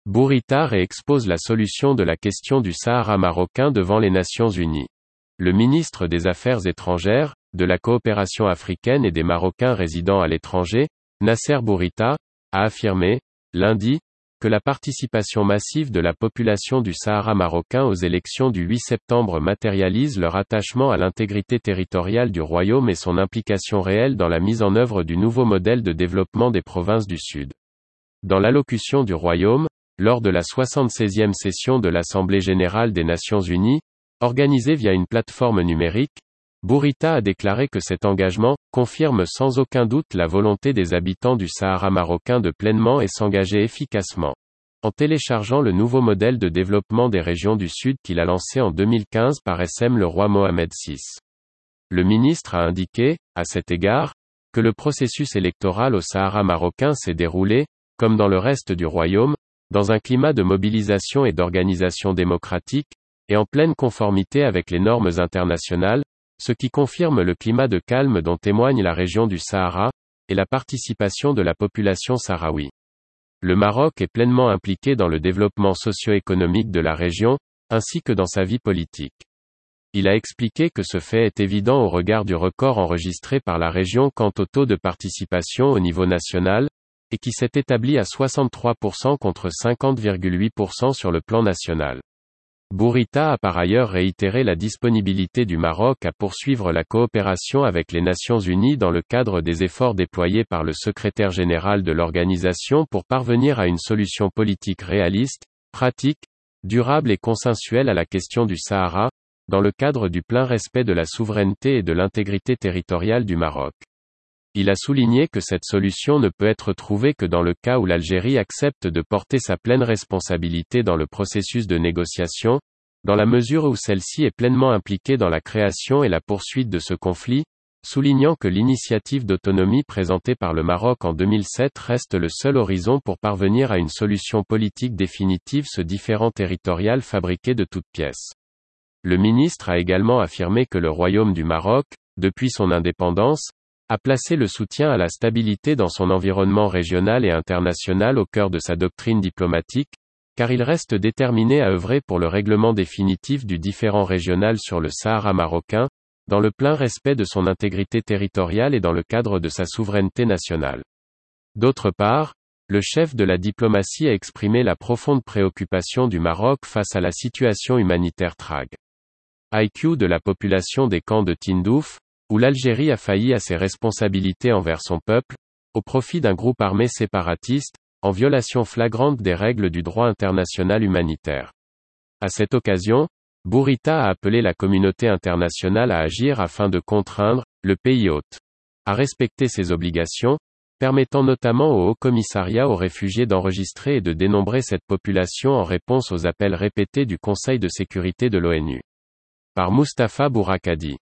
Bourita réexpose la solution de la question du Sahara marocain devant les Nations Unies. Le ministre des Affaires étrangères, de la coopération africaine et des Marocains résidant à l'étranger, Nasser Bourita, a affirmé, lundi, que la participation massive de la population du Sahara marocain aux élections du 8 septembre matérialise leur attachement à l'intégrité territoriale du royaume et son implication réelle dans la mise en œuvre du nouveau modèle de développement des provinces du Sud. Dans l'allocution du royaume, lors de la 76e session de l'Assemblée générale des Nations unies, organisée via une plateforme numérique, Bourita a déclaré que cet engagement confirme sans aucun doute la volonté des habitants du Sahara marocain de pleinement et s'engager efficacement. En téléchargeant le nouveau modèle de développement des régions du Sud qu'il a lancé en 2015 par SM le roi Mohamed VI. Le ministre a indiqué, à cet égard, que le processus électoral au Sahara marocain s'est déroulé, comme dans le reste du royaume, dans un climat de mobilisation et d'organisation démocratique, et en pleine conformité avec les normes internationales, ce qui confirme le climat de calme dont témoigne la région du Sahara, et la participation de la population sahraoui. Le Maroc est pleinement impliqué dans le développement socio-économique de la région, ainsi que dans sa vie politique. Il a expliqué que ce fait est évident au regard du record enregistré par la région quant au taux de participation au niveau national, et qui s'est établi à 63% contre 50,8% sur le plan national. Bourita a par ailleurs réitéré la disponibilité du Maroc à poursuivre la coopération avec les Nations Unies dans le cadre des efforts déployés par le secrétaire général de l'organisation pour parvenir à une solution politique réaliste, pratique, durable et consensuelle à la question du Sahara, dans le cadre du plein respect de la souveraineté et de l'intégrité territoriale du Maroc. Il a souligné que cette solution ne peut être trouvée que dans le cas où l'Algérie accepte de porter sa pleine responsabilité dans le processus de négociation, dans la mesure où celle-ci est pleinement impliquée dans la création et la poursuite de ce conflit, soulignant que l'initiative d'autonomie présentée par le Maroc en 2007 reste le seul horizon pour parvenir à une solution politique définitive ce différend territorial fabriqué de toutes pièces. Le ministre a également affirmé que le Royaume du Maroc, depuis son indépendance, a placé le soutien à la stabilité dans son environnement régional et international au cœur de sa doctrine diplomatique, car il reste déterminé à œuvrer pour le règlement définitif du différend régional sur le Sahara marocain, dans le plein respect de son intégrité territoriale et dans le cadre de sa souveraineté nationale. D'autre part, le chef de la diplomatie a exprimé la profonde préoccupation du Maroc face à la situation humanitaire tragique de la population des camps de Tindouf, où l'Algérie a failli à ses responsabilités envers son peuple, au profit d'un groupe armé séparatiste, en violation flagrante des règles du droit international humanitaire. À cette occasion, Bourita a appelé la communauté internationale à agir afin de contraindre le pays hôte à respecter ses obligations, permettant notamment au Haut-Commissariat aux réfugiés d'enregistrer et de dénombrer cette population en réponse aux appels répétés du Conseil de sécurité de l'ONU. Par Mustapha Bourakadi.